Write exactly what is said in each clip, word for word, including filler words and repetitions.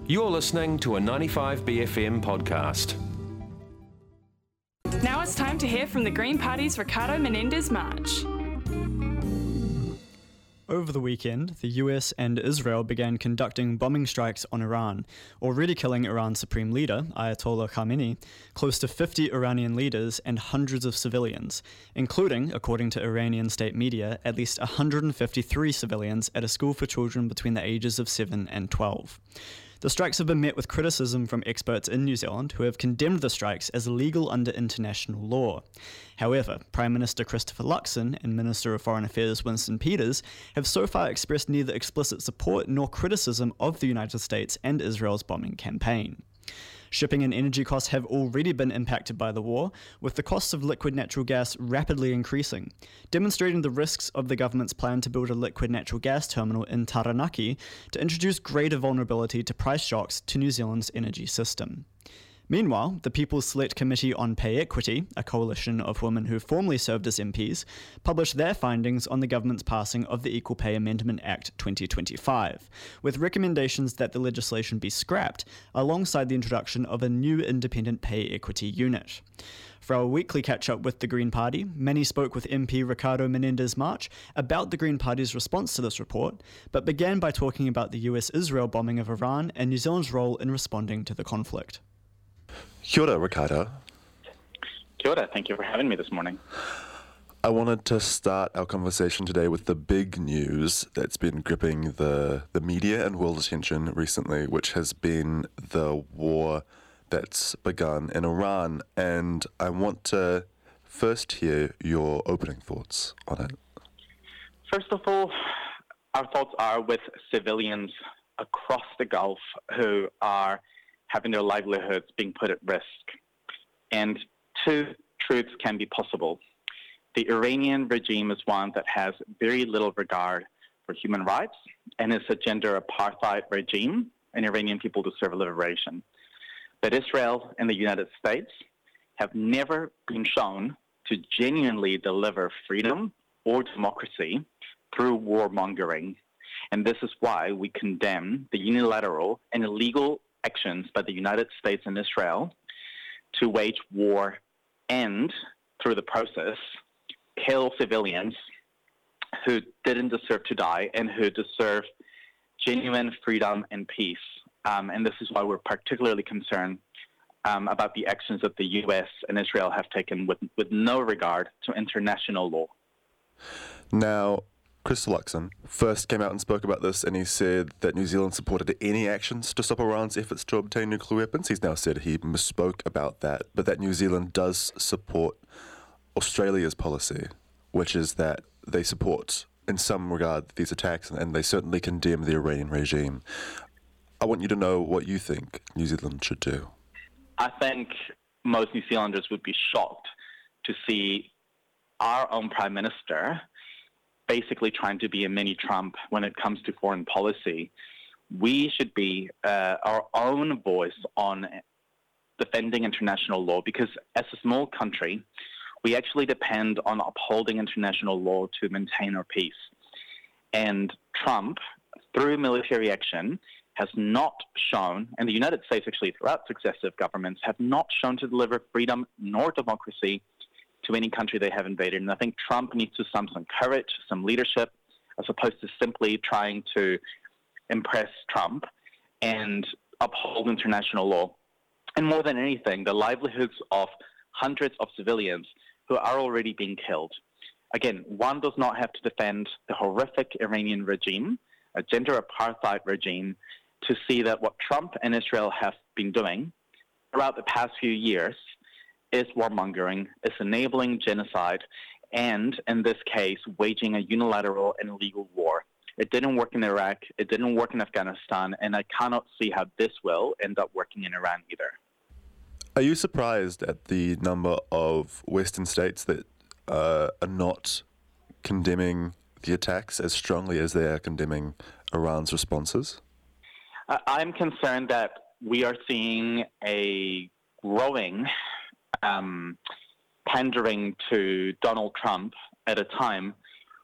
You're listening to a ninety-five B F M podcast. Now it's time to hear from the Green Party's Ricardo Menendez March. Over the weekend, the U S and Israel began conducting bombing strikes on Iran, already killing Iran's supreme leader, Ayatollah Khamenei, close to fifty Iranian leaders and hundreds of civilians, including, according to Iranian state media, at least one hundred fifty-three civilians at a school for children between the ages of seven and twelve. The strikes have been met with criticism from experts in New Zealand who have condemned the strikes as illegal under international law. However, Prime Minister Christopher Luxon and Minister of Foreign Affairs Winston Peters have so far expressed neither explicit support nor criticism of the United States and Israel's bombing campaign. Shipping and energy costs have already been impacted by the war, with the costs of liquid natural gas rapidly increasing, demonstrating the risks of the government's plan to build a liquid natural gas terminal in Taranaki to introduce greater vulnerability to price shocks to New Zealand's energy system. Meanwhile, the People's Select Committee on Pay Equity, a coalition of women who formerly served as M Ps, published their findings on the government's passing of the Equal Pay Amendment Act twenty twenty-five, with recommendations that the legislation be scrapped, alongside the introduction of a new independent pay equity unit. For our weekly catch-up with the Green Party, Manny spoke with M P Ricardo Menendez March about the Green Party's response to this report, but began by talking about the U S-Israel bombing of Iran and New Zealand's role in responding to the conflict. Kia ora, Ricardo. Kia ora, thank you for having me this morning. I wanted to start our conversation today with the big news that's been gripping the, the media and world attention recently, which has been the war that's begun in Iran. And I want to first hear your opening thoughts on it. First of all, our thoughts are with civilians across the Gulf who are having their livelihoods being put at risk. And two truths can be possible. The Iranian regime is one that has very little regard for human rights and is a gender apartheid regime, and Iranian people deserve liberation. But Israel and the United States have never been shown to genuinely deliver freedom or democracy through warmongering. And this is why we condemn the unilateral and illegal actions by the United States and Israel to wage war and, through the process, kill civilians who didn't deserve to die and who deserve genuine freedom and peace. Um, and this is why we're particularly concerned um, about the actions that the U S and Israel have taken with, with no regard to international law. Now, Chris Luxon first came out and spoke about this, and he said that New Zealand supported any actions to stop Iran's efforts to obtain nuclear weapons. He's now said he misspoke about that, but that New Zealand does support Australia's policy, which is that they support, in some regard, these attacks, and they certainly condemn the Iranian regime. I want you to know what you think New Zealand should do. I think most New Zealanders would be shocked to see our own Prime Minister basically trying to be a mini Trump when it comes to foreign policy. We should be uh, our own voice on defending international law, because as a small country, we actually depend on upholding international law to maintain our peace. And Trump, through military action, has not shown, and the United States actually throughout successive governments, have not shown to deliver freedom nor democracy to any country they have invaded. And I think Trump needs to show some courage, some leadership, as opposed to simply trying to impress Trump and uphold international law. And more than anything, the livelihoods of hundreds of civilians who are already being killed. Again, one does not have to defend the horrific Iranian regime, a gender apartheid regime, to see that what Trump and Israel have been doing throughout the past few years is warmongering, is enabling genocide, and, in this case, waging a unilateral and illegal war. It didn't work in Iraq, it didn't work in Afghanistan, and I cannot see how this will end up working in Iran either. Are you surprised at the number of Western states that uh, are not condemning the attacks as strongly as they are condemning Iran's responses? Uh, I'm concerned that we are seeing a growing um, pandering to Donald Trump at a time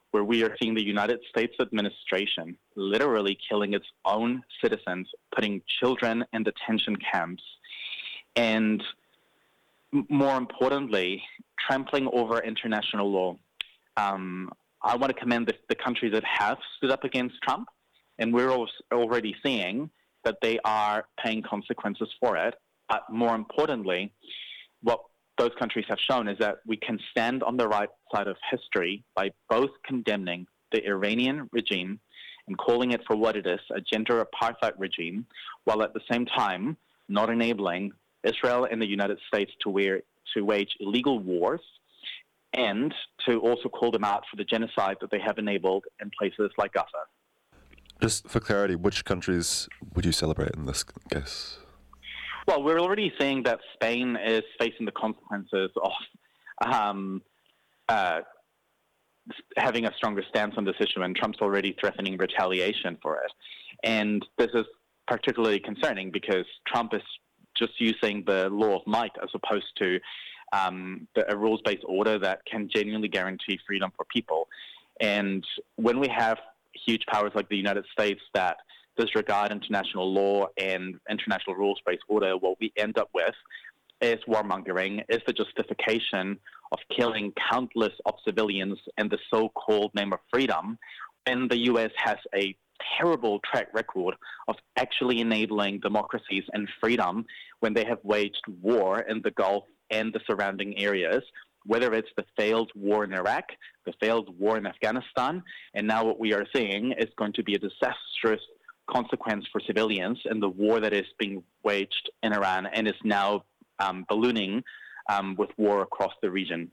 where we are seeing the United States administration literally killing its own citizens, putting children in detention camps, and m- more importantly, trampling over international law. Um, I want to commend the, the countries that have stood up against Trump, and we're already seeing that they are paying consequences for it. But more importantly, what those countries have shown is that we can stand on the right side of history by both condemning the Iranian regime and calling it for what it is, a gender apartheid regime, while at the same time not enabling Israel and the United States to, wear, to wage illegal wars, and to also call them out for the genocide that they have enabled in places like Gaza. Just for clarity, which countries would you celebrate in this case? Well, we're already seeing that Spain is facing the consequences of um, uh, having a stronger stance on this issue, and Trump's already threatening retaliation for it. And this is particularly concerning because Trump is just using the law of might as opposed to um, the, a rules-based order that can genuinely guarantee freedom for people. And when we have huge powers like the United States that disregard international law and international rules-based order, what we end up with is warmongering, is the justification of killing countless of civilians in the so-called name of freedom, and the U S has a terrible track record of actually enabling democracies and freedom when they have waged war in the Gulf and the surrounding areas, whether it's the failed war in Iraq, the failed war in Afghanistan, and now what we are seeing is going to be a disastrous consequence for civilians in the war that is being waged in Iran and is now um, ballooning um, with war across the region.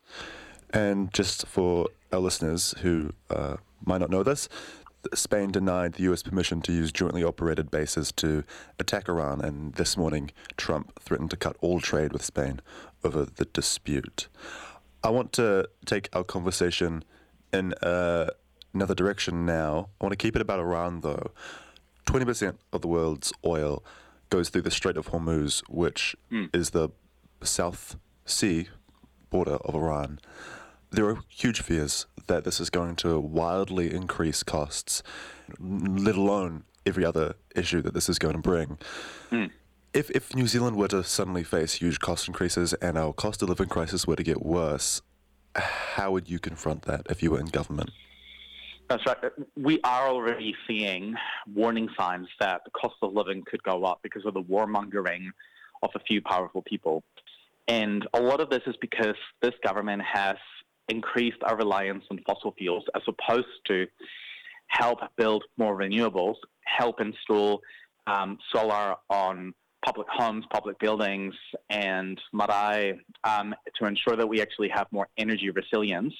And just for our listeners who uh, might not know this, Spain denied the U S permission to use jointly operated bases to attack Iran, and this morning Trump threatened to cut all trade with Spain over the dispute. I want to take our conversation in uh, another direction now. I want to keep it about Iran, though. twenty percent of the world's oil goes through the Strait of Hormuz, which mm. is the South Sea border of Iran. There are huge fears that this is going to wildly increase costs, let alone every other issue that this is going to bring. Mm. If if New Zealand were to suddenly face huge cost increases and our cost of living crisis were to get worse, how would you confront that if you were in government? That's right. We are already seeing warning signs that the cost of living could go up because of the warmongering of a few powerful people. And a lot of this is because this government has increased our reliance on fossil fuels as opposed to help build more renewables, help install um, solar on public homes, public buildings, and marae um, to ensure that we actually have more energy resilience.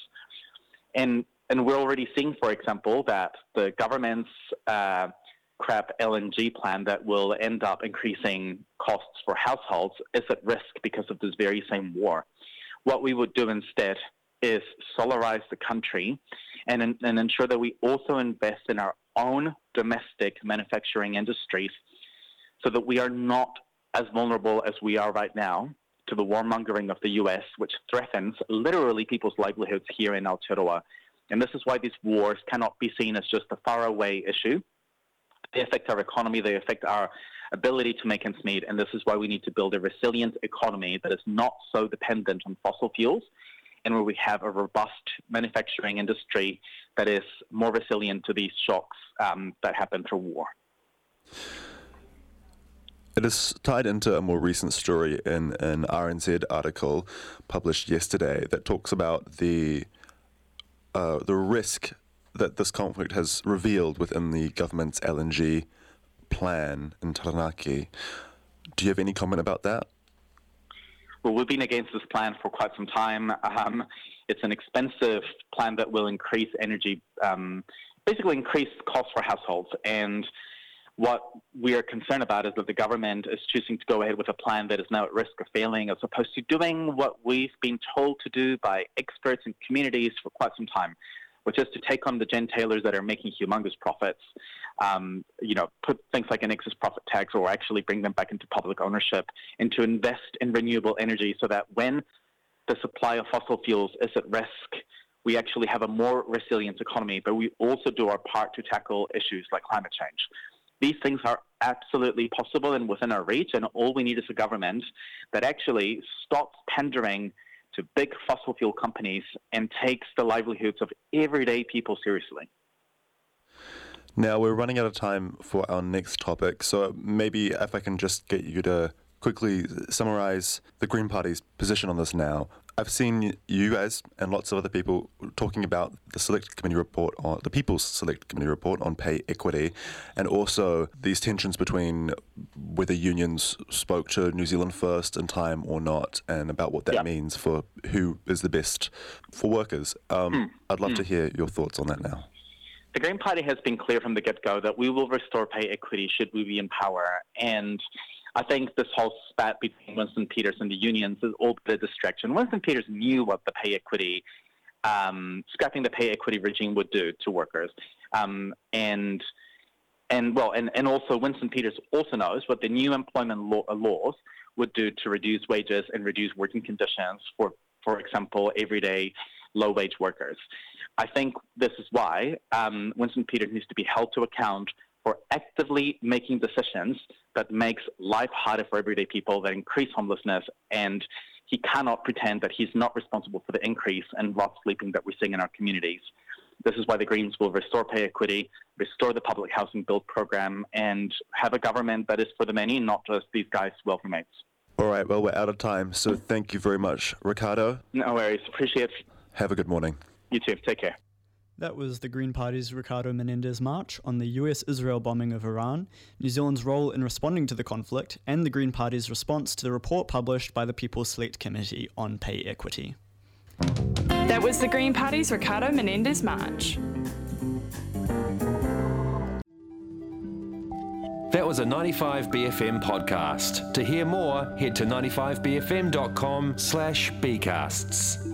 And and we're already seeing, for example, that the government's uh, crap L N G plan that will end up increasing costs for households is at risk because of this very same war. What we would do instead is solarize the country and, and ensure that we also invest in our own domestic manufacturing industries so that we are not as vulnerable as we are right now to the warmongering of the U S, which threatens literally people's livelihoods here in Aotearoa. And this is why these wars cannot be seen as just a faraway issue. They affect our economy, they affect our ability to make ends meet, and this is why we need to build a resilient economy that is not so dependent on fossil fuels, and where we have a robust manufacturing industry that is more resilient to these shocks um, that happen through war. It is tied into a more recent story in an R N Z article published yesterday that talks about the uh, the risk that this conflict has revealed within the government's L N G plan in Taranaki. Do you have any comment about that? Well, we've been against this plan for quite some time. Um, it's an expensive plan that will increase energy, um, basically increase costs for households. And what we are concerned about is that the government is choosing to go ahead with a plan that is now at risk of failing as opposed to doing what we've been told to do by experts and communities for quite some time, which is to take on the gentailers that are making humongous profits, um, you know, put things like an excess profit tax or actually bring them back into public ownership, and to invest in renewable energy so that when the supply of fossil fuels is at risk, we actually have a more resilient economy, but we also do our part to tackle issues like climate change. These things are absolutely possible and within our reach, and all we need is a government that actually stops pandering to big fossil fuel companies and takes the livelihoods of everyday people seriously. Now, we're running out of time for our next topic, so maybe if I can just get you to quickly summarize the Green Party's position on this now. I've seen you guys and lots of other people talking about the Select Committee report, on the People's Select Committee report on pay equity, and also these tensions between whether unions spoke to New Zealand First in time or not, and about what that yep. means for who is the best for workers. Um, mm. I'd love mm. to hear your thoughts on that now. The Green Party has been clear from the get-go that we will restore pay equity should we be in power, and I think this whole spat between Winston Peters and the unions is all a distraction. Winston Peters knew what the pay equity, um, scrapping the pay equity regime would do to workers. Um, and, and well, and, and also Winston Peters also knows what the new employment law, uh, laws would do to reduce wages and reduce working conditions for, for example, everyday low-wage workers. I think this is why um, Winston Peters needs to be held to account for actively making decisions that makes life harder for everyday people, that increase homelessness, and he cannot pretend that he's not responsible for the increase in lost sleeping that we're seeing in our communities. This is why the Greens will restore pay equity, restore the public housing build program, and have a government that is for the many, not just these guys' wealthy mates. All right, well, we're out of time, so thank you very much, Ricardo. No worries, appreciate it. Have a good morning. You too, take care. That was the Green Party's Ricardo Menendez March on the U S-Israel bombing of Iran, New Zealand's role in responding to the conflict, and the Green Party's response to the report published by the People's Select Committee on pay equity. That was the Green Party's Ricardo Menendez March. That was a ninety-five B F M podcast. To hear more, head to ninety-five b f m dot com slash b casts.